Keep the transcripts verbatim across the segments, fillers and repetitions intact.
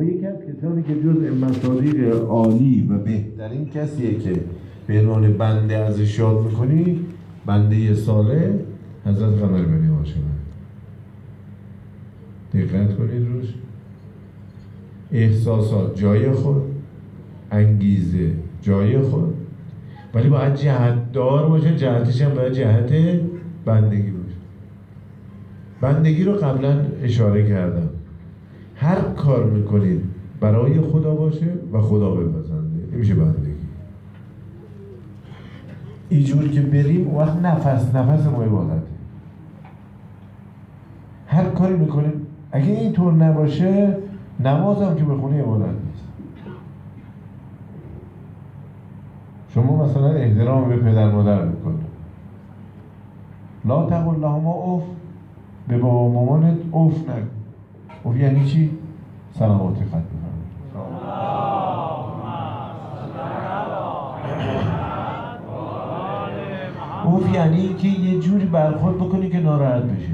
یکی از کسانی که جز مصادیق عالی و بهترین کسیه که به عنوان بنده ازش یاد میکنی، بنده صالح حضرت قمر بنی هاشمه. دقت کنید روش. احساسات جای خود، انگیزه جای خود، ولی باید جهت دار باشه. جهتش هم باید جهت بندگی باشه. بندگی رو قبلا اشاره کردم. هر کار میکنید برای خدا باشه و خدا بپسنده، این میشه بندگی. اینجور که بریم وقت نفس نفس ما عبادته. هر کاری میکنیم اگه اینطور نباشه، نماز هم که بخونی عبادت نیست. شما مثلا احترام به پدر مادر میکنید، لا تقل لهما اوف، به بابا مامانت اوف نکن. اوف یعنی چی؟ سلاماتی خط بفرمایید. اوف یعنی که یه جوری برخورد بکنی که ناراحت بشه.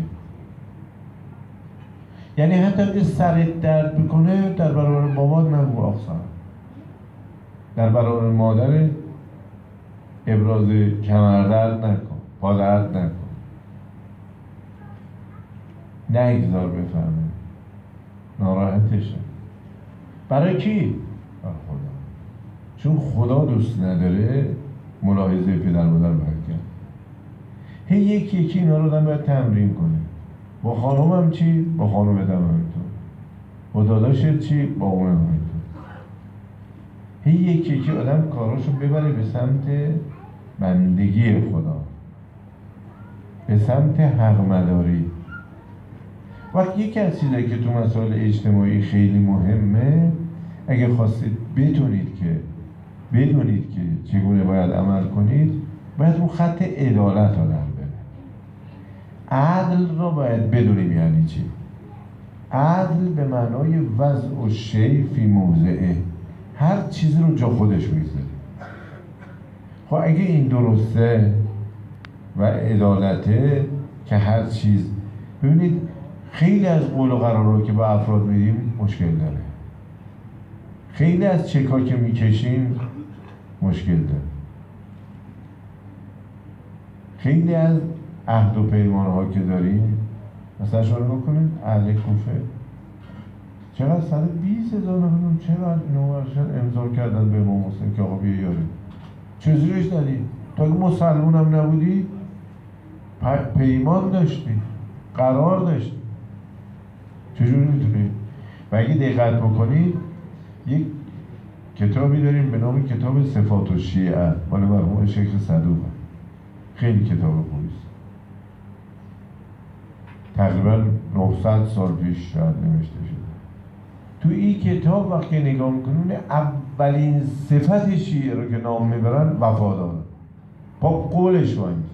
یعنی حتی اگه سرت درد بکنه در برابر بابات نگو آخسان، در برابر مادر ابراز کمردرد نکن، پا درد نکن، نگذار بفهمه، ناراحتشه. برای کی؟ برای خدا. چون خدا دوست نداره ملاحظه پدر مادر برکن. هی یکی یکی اینا رو آدم باید تمرین کنه. با خانوم هم چی؟ با خانوم هم همینطور. با داداشت چی؟ با اون هم همینطور. هی یکی یکی آدم کاراشو ببره به سمت بندگی خدا، به سمت حق مداری. وقتی یکی از چیزایی که تو مسائل اجتماعی خیلی مهمه، اگه خواستید بدونید که بدونید که چگونه باید عمل کنید، باید اون خط عدالت رو در بره. عدل رو باید بدونیم یعنی چی. عدل به معنای وضع الشیء فی موضعه، هر چیزی رو جا خودش میذاری. خب اگه این درسته و عدالته که هر چیز، ببینید خیلی از قول و قرارها که با افراد میدیم مشکل داره. خیلی از چکا که میکشیم مشکل داره. خیلی از عهد و پیمانها که داریم، مثلا شما رو بکنید اهل کوفه چقدر صد بیست هزار نفرم چقدر نوارشن امضا کردن به امام حسین که آقا بیا یاره. چه زیرش دادی؟ تا اگه مسلمون هم نبودی پیمان داشتی، قرار داشتی. چجوری میتونی؟ و اگه دقت بکنید یک کتابی داریم به نام کتاب صفات الشیعه مال مرحوم شیخ صدوق. خیلی کتاب خوبیست. تقریبا نهصد سال پیش شاید نوشته شده. تو این کتاب وقتی نگاه میکنون اولین صفت شیعه رو که نام میبرن وفادار، با قولش وای میسن.